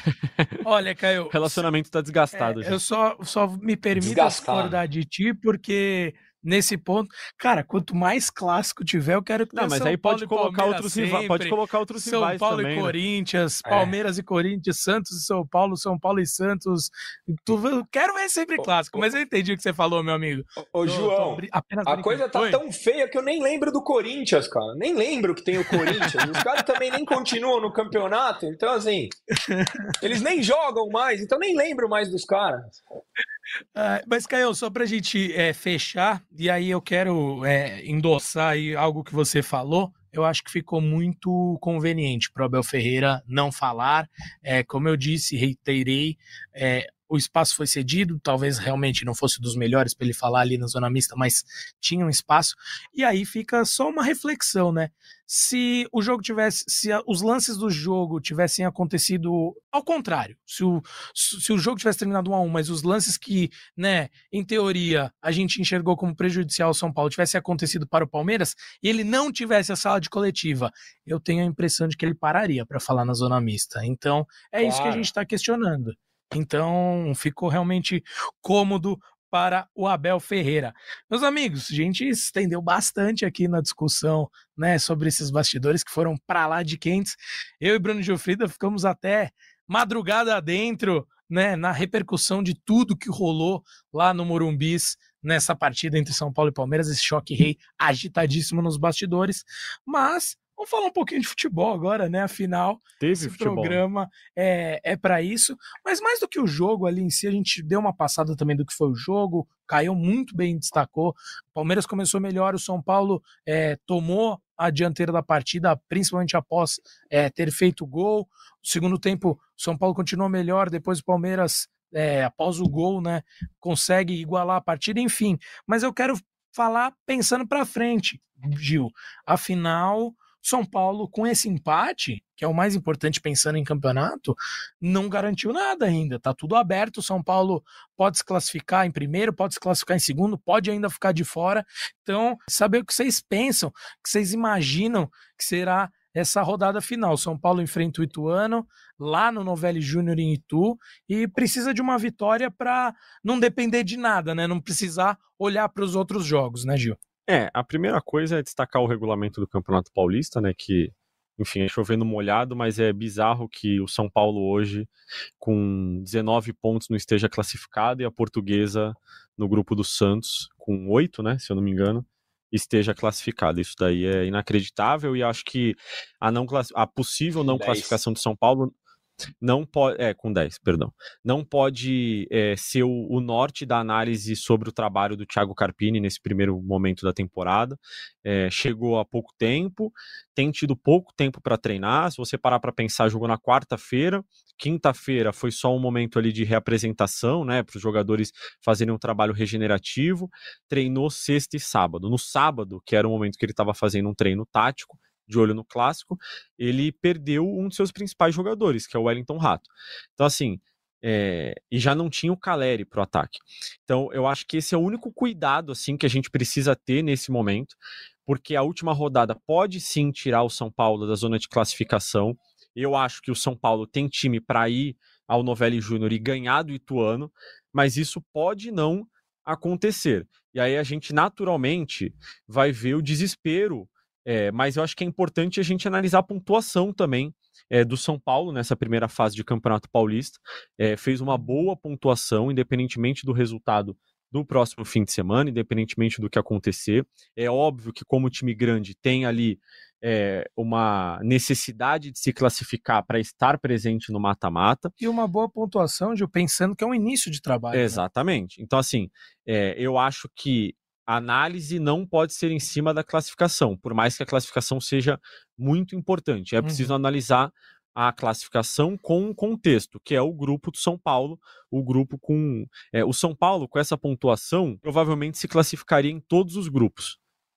Olha, Caio... O relacionamento tá desgastado. É, eu só, só me permito discordar de ti, porque nesse ponto, cara, quanto mais clássico tiver, eu quero que Não, mas São aí Paulo pode colocar outros rivais, pode colocar outros São rivais Paulo também, e Corinthians, né? Palmeiras é. e Corinthians, Santos e São Paulo, São Paulo e Santos. Tu, eu quero ver sempre clássico, ô, mas eu entendi o que você falou, meu amigo. Ô, ô João, tô, a coisa tá Oi? tão feia que eu nem lembro do Corinthians, cara. Nem lembro que tem o Corinthians. Os caras também nem continuam no campeonato, então assim, eles nem jogam mais, então nem lembro mais dos caras. Uh, mas, Caio, só pra gente é, fechar, e aí eu quero é, endossar aí algo que você falou, eu acho que ficou muito conveniente para o Abel Ferreira não falar. É, como eu disse, reiterei, é, o espaço foi cedido, talvez realmente não fosse dos melhores para ele falar ali na zona mista, mas tinha um espaço, e aí fica só uma reflexão, né? Se o jogo tivesse, se a, os lances do jogo tivessem acontecido ao contrário, se o, se o jogo tivesse terminado um a um, mas os lances que, né, em teoria, a gente enxergou como prejudicial ao São Paulo tivesse acontecido para o Palmeiras, e ele não tivesse a sala de coletiva, eu tenho a impressão de que ele pararia para falar na zona mista. Então, é claro. Isso que a gente está questionando. Então, ficou realmente cômodo para o Abel Ferreira. Meus amigos, a gente estendeu bastante aqui na discussão, né, sobre esses bastidores que foram para lá de quentes. Eu e Bruno Gilfrida ficamos até madrugada adentro, né, na repercussão de tudo que rolou lá no Morumbis nessa partida entre São Paulo e Palmeiras, esse choque rei agitadíssimo nos bastidores, mas vamos falar um pouquinho de futebol agora, né? Afinal, Teve esse futebol. programa é, é para isso. Mas mais do que o jogo ali em si, a gente deu uma passada também do que foi o jogo. O Caio muito bem destacou. O Palmeiras começou melhor, o São Paulo é, tomou a dianteira da partida, principalmente após é, ter feito o gol. No segundo tempo, o São Paulo continuou melhor, depois o Palmeiras, é, após o gol, né, consegue igualar a partida, enfim. Mas eu quero falar pensando para frente, Gil. Afinal, São Paulo, com esse empate, que é o mais importante pensando em campeonato, não garantiu nada ainda. Tá tudo aberto. O São Paulo pode se classificar em primeiro, pode se classificar em segundo, pode ainda ficar de fora. Então, saber o que vocês pensam, o que vocês imaginam que será essa rodada final. São Paulo enfrenta o Ituano, lá no Novelli Júnior em Itu, e precisa de uma vitória para não depender de nada, né? Não precisar olhar para os outros jogos, né, Gil? É, a primeira coisa é destacar o regulamento do Campeonato Paulista, né, que, enfim, é chovendo molhado, mas é bizarro que o São Paulo hoje, com dezenove pontos, não esteja classificado, e a Portuguesa, no grupo do Santos, com oito, né, se eu não me engano, esteja classificada. Isso daí é inacreditável, e acho que a, não, a possível não classificação do São Paulo não pode, é, com dez, perdão, não pode é, ser o, o norte da análise sobre o trabalho do Thiago Carpini nesse primeiro momento da temporada. É, chegou há pouco tempo, tem tido pouco tempo para treinar. Se você parar para pensar, jogou na quarta-feira, quinta-feira foi só um momento ali de reapresentação, né, para os jogadores fazerem um trabalho regenerativo, treinou sexta e sábado. No sábado, que era o momento que ele estava fazendo um treino tático, de olho no clássico, ele perdeu um de seus principais jogadores, que é o Wellington Rato. Então, assim, é... e já não tinha o Caleri pro ataque. Então, eu acho que esse é o único cuidado, assim, que a gente precisa ter nesse momento, porque a última rodada pode sim tirar o São Paulo da zona de classificação. Eu acho que o São Paulo tem time para ir ao Novelli Júnior e ganhar do Ituano, mas isso pode não acontecer. E aí a gente naturalmente vai ver o desespero. É, mas eu acho que é importante a gente analisar a pontuação também é, do São Paulo nessa primeira fase de Campeonato Paulista. É, fez uma boa pontuação, independentemente do resultado do próximo fim de semana, independentemente do que acontecer. É óbvio que, como time grande, tem ali é, uma necessidade de se classificar para estar presente no mata-mata. E uma boa pontuação, Gil, pensando que é um início de trabalho. É, exatamente. Né? Então, assim, é, eu acho que a análise não pode ser em cima da classificação, por mais que a classificação seja muito importante. É preciso uhum. analisar a classificação com o contexto, que é o grupo do São Paulo, o grupo com... É, o São Paulo, com essa pontuação, provavelmente se classificaria em todos os grupos.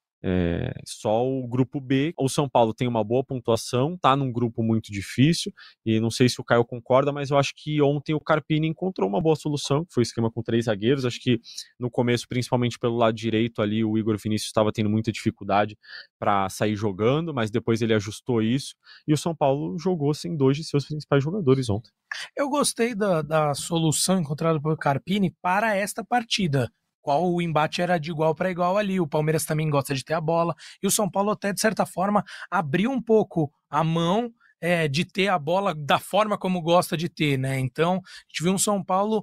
É, só o grupo B, o São Paulo tem uma boa pontuação, tá num grupo muito difícil, e não sei se o Caio concorda, mas eu acho que ontem o Carpini encontrou uma boa solução, que foi o esquema com três zagueiros. Acho que no começo, principalmente pelo lado direito ali, o Igor Vinícius estava tendo muita dificuldade para sair jogando, mas depois ele ajustou isso, e o São Paulo jogou sem dois de seus principais jogadores ontem. Eu gostei da, da solução encontrada pelo Carpini para esta partida, qual o embate era de igual para igual ali. O Palmeiras também gosta de ter a bola, e o São Paulo até, de certa forma, abriu um pouco a mão é, de ter a bola da forma como gosta de ter, né? Então, a gente viu um São Paulo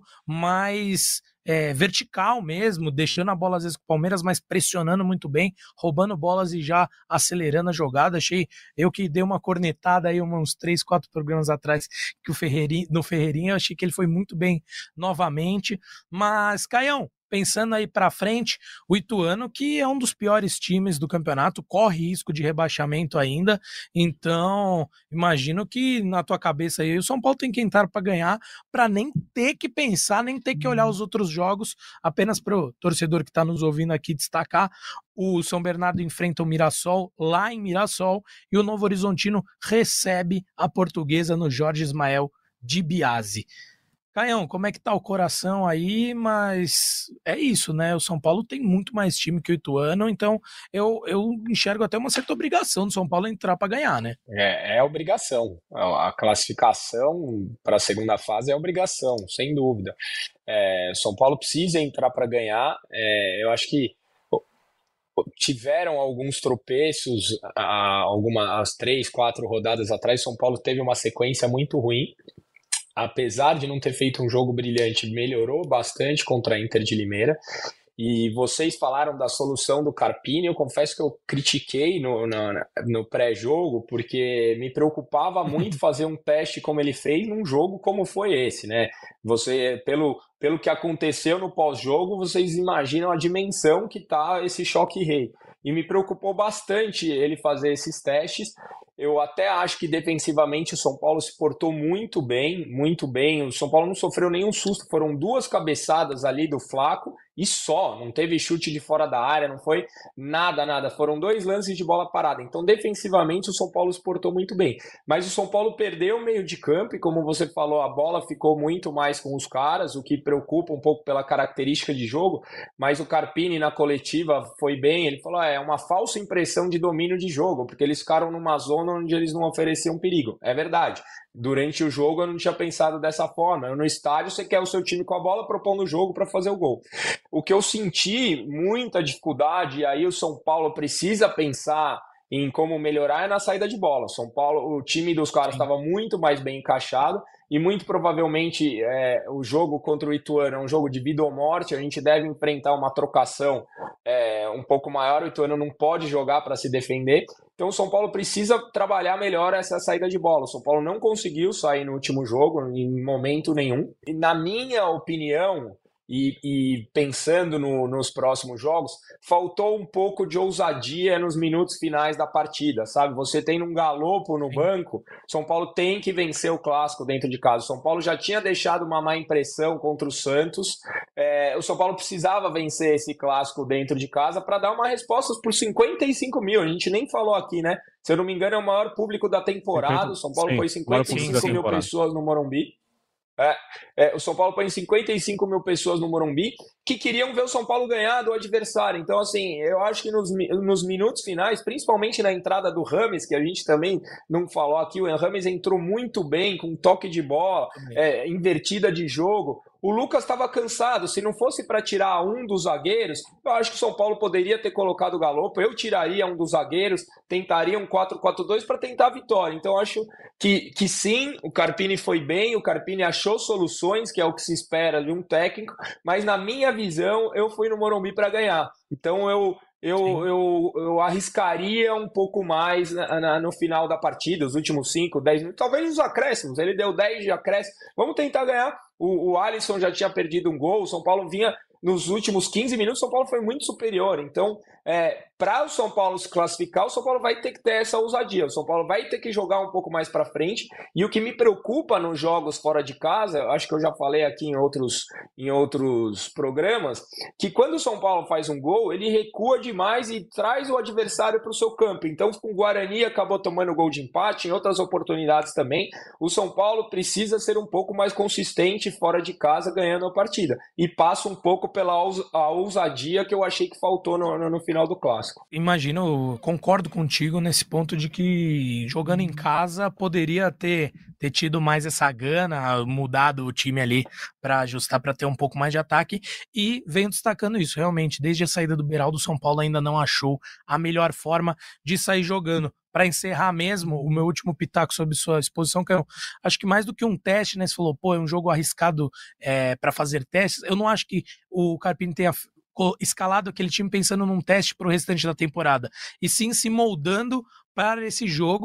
mais é, vertical mesmo, deixando a bola às vezes com o Palmeiras, mas pressionando muito bem, roubando bolas e já acelerando a jogada. Achei, eu que dei uma cornetada aí uns três, quatro programas atrás que o Ferreirinha, no Ferreirinha, eu achei que ele foi muito bem novamente. Mas, Caião, pensando aí para frente, o Ituano, que é um dos piores times do campeonato, corre risco de rebaixamento ainda, então imagino que na tua cabeça aí o São Paulo tem que entrar para ganhar, para nem ter que pensar, nem ter que olhar os outros jogos, apenas para o torcedor que está nos ouvindo aqui destacar, o São Bernardo enfrenta o Mirassol lá em Mirassol e o Novo Horizontino recebe a Portuguesa no Jorge Ismael de Biase. Caião, como é que tá o coração aí? Mas é isso, né? O São Paulo tem muito mais time que o Ituano, então eu, eu enxergo até uma certa obrigação do São Paulo entrar para ganhar, né? É, é obrigação. A classificação para a segunda fase é obrigação, sem dúvida. É, São Paulo precisa entrar para ganhar. É, eu acho que tiveram alguns tropeços, algumas três, quatro rodadas atrás. São Paulo teve uma sequência muito ruim. Apesar de não ter feito um jogo brilhante, melhorou bastante contra a Inter de Limeira. E vocês falaram da solução do Carpini. Eu confesso que eu critiquei no, no, no pré-jogo, porque me preocupava muito fazer um teste como ele fez num jogo como foi esse, né? Você, pelo, pelo que aconteceu no pós-jogo, vocês imaginam a dimensão que tá esse choque rei. E me preocupou bastante ele fazer esses testes. Eu até acho que defensivamente o São Paulo se portou muito bem, muito bem. O São Paulo não sofreu nenhum susto, foram duas cabeçadas ali do Flaco e só, não teve chute de fora da área, não foi nada, nada. Foram dois lances de bola parada. Então, defensivamente, o São Paulo se portou muito bem. Mas o São Paulo perdeu o meio de campo e, como você falou, a bola ficou muito mais com os caras, o que preocupa um pouco pela característica de jogo. Mas o Carpini, na coletiva, foi bem. Ele falou, ah, é uma falsa impressão de domínio de jogo, porque eles ficaram numa zona onde eles não ofereciam perigo. É verdade. Durante o jogo eu não tinha pensado dessa forma. No estádio você quer o seu time com a bola propondo o jogo para fazer o gol. O que eu senti muita dificuldade, e aí o São Paulo precisa pensar em como melhorar, é na saída de bola. São Paulo, o time dos caras estava muito mais bem encaixado e muito provavelmente é, o jogo contra o Ituano é um jogo de vida ou morte. A gente deve enfrentar uma trocação é, um pouco maior. O Ituano não pode jogar para se defender. Então o São Paulo precisa trabalhar melhor essa saída de bola. O São Paulo não conseguiu sair no último jogo em momento nenhum. E na minha opinião, E, e pensando no, nos próximos jogos, faltou um pouco de ousadia nos minutos finais da partida, sabe? Você tem um Galopo no banco, São Paulo tem que vencer o clássico dentro de casa. O São Paulo já tinha deixado uma má impressão contra o Santos, é, o São Paulo precisava vencer esse clássico dentro de casa para dar uma resposta por cinquenta e cinco mil, a gente nem falou aqui, né? Se eu não me engano é o maior público da temporada, o São Paulo sim, foi cinquenta e cinco mil pessoas no Morumbi. É, é, o São Paulo põe cinquenta e cinco mil pessoas no Morumbi que queriam ver o São Paulo ganhar do adversário. Então, assim, eu acho que nos, nos minutos finais, principalmente na entrada do Rames, que a gente também não falou aqui, o Rames entrou muito bem, com toque de bola, é, invertida de jogo. O Lucas estava cansado, se não fosse para tirar um dos zagueiros, eu acho que o São Paulo poderia ter colocado o Galopo, eu tiraria um dos zagueiros, tentaria um quatro quatro dois para tentar a vitória. Então eu acho que, que sim, o Carpini foi bem, o Carpini achou soluções, que é o que se espera de um técnico, mas na minha visão eu fui no Morumbi para ganhar. Então eu... Eu, eu, eu arriscaria um pouco mais na, na, no final da partida, os últimos cinco, dez minutos, talvez os acréscimos. Ele deu dez de acréscimo. Vamos tentar ganhar. O, o Alisson já tinha perdido um gol, o São Paulo vinha nos últimos quinze minutos, o São Paulo foi muito superior. Então, é, para o São Paulo se classificar, o São Paulo vai ter que ter essa ousadia. O São Paulo vai ter que jogar um pouco mais para frente. E o que me preocupa nos jogos fora de casa, acho que eu já falei aqui em outros, em outros programas, que quando o São Paulo faz um gol, ele recua demais e traz o adversário para o seu campo. Então, com o Guarani acabou tomando gol de empate, em outras oportunidades também. O São Paulo precisa ser um pouco mais consistente fora de casa, ganhando a partida. E passa um pouco pela a ousadia que eu achei que faltou no, no, no final do clássico. Imagino, concordo contigo nesse ponto de que jogando em casa poderia ter, ter tido mais essa gana, mudado o time ali para ajustar, para ter um pouco mais de ataque, e venho destacando isso, realmente, desde a saída do Beraldo, o São Paulo ainda não achou a melhor forma de sair jogando. Para encerrar mesmo, o meu último pitaco sobre sua exposição, que eu acho que mais do que um teste, né? Você falou, pô, é um jogo arriscado é, para fazer testes. Eu não acho que o Carpini tenha escalado aquele time pensando num teste para o restante da temporada, e sim se moldando para esse jogo.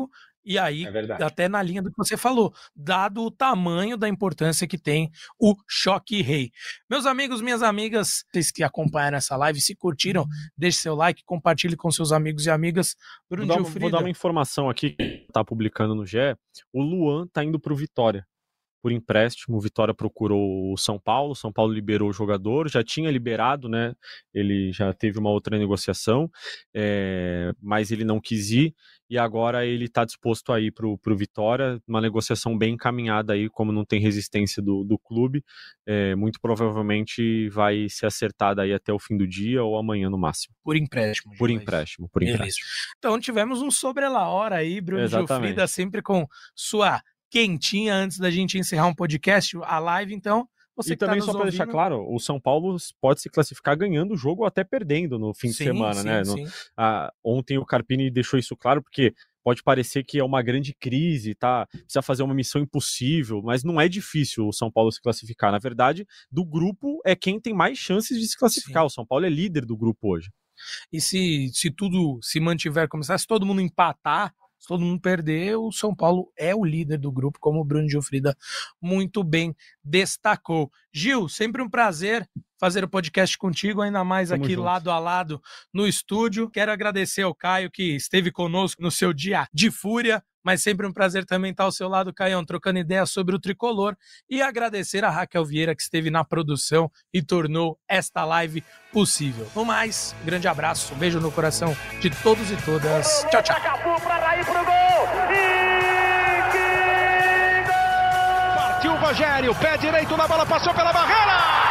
E aí, É até na linha do que você falou, dado o tamanho da importância que tem o Choque Rei. Meus amigos, minhas amigas, vocês que acompanharam essa live, se curtiram, deixe seu like, compartilhe com seus amigos e amigas. Vou dar, uma, vou dar uma informação aqui que tá publicando no G E. O Luan tá indo pro Vitória por empréstimo. O Vitória procurou o São Paulo, São Paulo liberou o jogador, já tinha liberado, né? Ele já teve uma outra negociação, é, mas ele não quis ir, e agora ele está disposto a ir pro, pro Vitória, uma negociação bem encaminhada aí, como não tem resistência do, do clube, é, muito provavelmente vai ser acertada aí até o fim do dia ou amanhã no máximo. Por empréstimo. Por empréstimo, por empréstimo. Beleza. Então tivemos um sobre a hora aí, Bruno Gilfrida, sempre com sua quentinha antes da gente encerrar um podcast, a live, então você e que também tá só para deixar claro, o São Paulo pode se classificar ganhando o jogo ou até perdendo no fim sim, de semana, sim, né? Sim. No, a, ontem o Carpini deixou isso claro, porque pode parecer que é uma grande crise, tá? Precisa fazer uma missão impossível, mas não é difícil o São Paulo se classificar. Na verdade, do grupo é quem tem mais chances de se classificar. Sim. O São Paulo é líder do grupo hoje. E se, se tudo se mantiver como está, se todo mundo empatar, se todo mundo perder, o São Paulo é o líder do grupo, como o Bruno Gilfrida muito bem destacou. Gil, sempre um prazer fazer o podcast contigo, ainda mais Tamo aqui junto. Lado a lado no estúdio. Quero agradecer ao Caio que esteve conosco no seu dia de fúria, mas sempre um prazer também estar ao seu lado, Caião, trocando ideias sobre o Tricolor, e agradecer a Raquel Vieira que esteve na produção e tornou esta live possível. No mais, um grande abraço, um beijo no coração de todos e todas. Tchau, tchau. Partiu o Rogério, pé direito na bola, passou pela barreira!